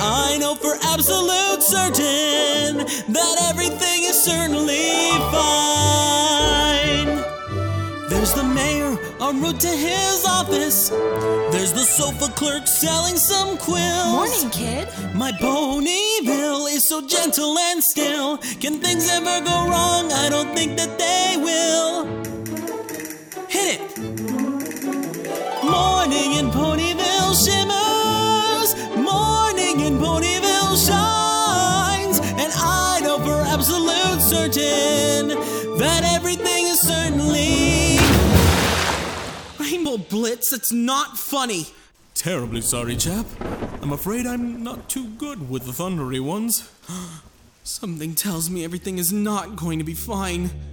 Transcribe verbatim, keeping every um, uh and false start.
I know for absolute certain that everything is certainly fine. There's the mayor en route to his office. There's the sofa clerk selling some quills. Morning, kid. My Ponyville is so gentle and still. Can things ever go wrong? I don't think that they will. Hit it! Morning in Ponyville shimmers. Morning in Ponyville shines. And I know for absolute certain that everything is certainly... Rainbow Blitz, it's not funny. Terribly sorry, chap. I'm afraid I'm not too good with the thundery ones. Something tells me everything is not going to be fine.